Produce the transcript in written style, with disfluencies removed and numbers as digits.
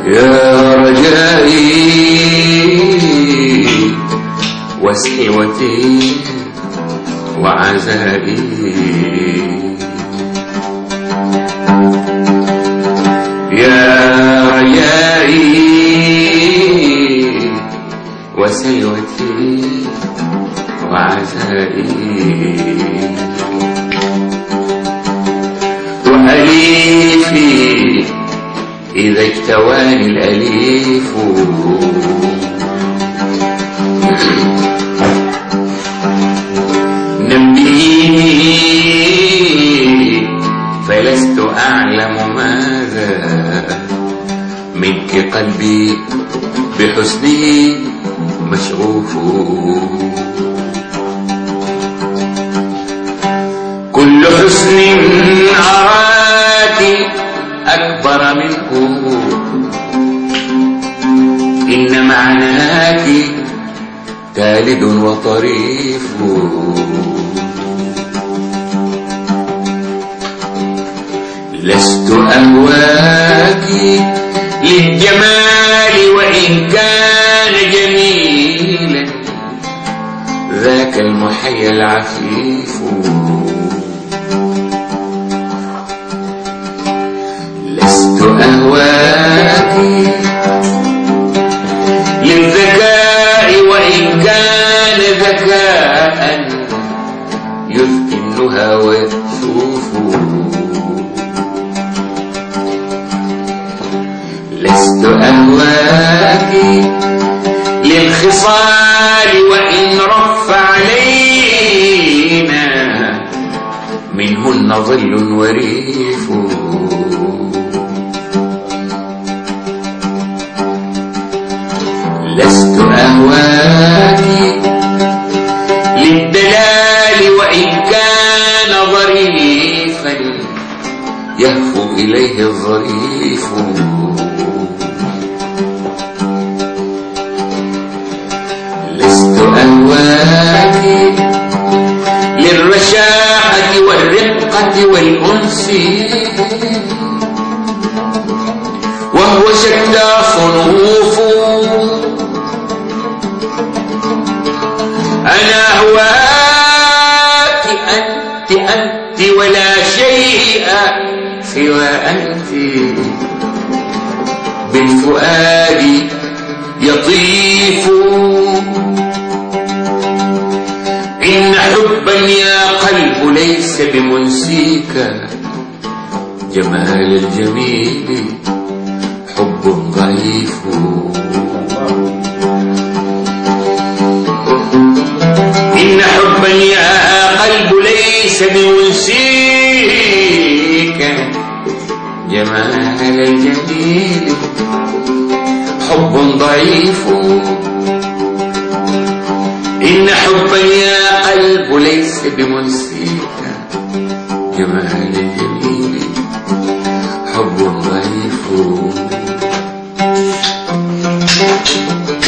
يا رجائي وسلوتي وعزائي، يا رجائي وسلوتي وعزائي، وأليفي إذا اجتواني الأليف، نبيني فلست أعلم ماذا منك، قلبي بحسنه مشغوف، كل حسن أراك أكبر منه، إن معناك تالد وطريف، لست أهواك للجمال وإن كان جميلا، ذاك المحيا العفيف، لست أهواك للذكاء وإن كان ذكاء يذكي النهى ويكشوف، لست أهواك للخصال وإن رف علينا منهن ظل وريف، لست أهواك للدلال وإن كان ظريفا يهفو إليه الظريف، لست أهواك للرشاقة والرقة والأنس وهو شتى صنوف، أنا أهواك أنت ولا شيء سوى أنت، بالفؤاد يطيف، إن حبا يا قلب ليس بمنسيك، جمال الجميل حب ضعيف، إن حبا يا قلب ليس بمنسيك، جمال الجميل حب ضعيف، إن حبا يا قلب ليس بمنسيك، جمال الجميل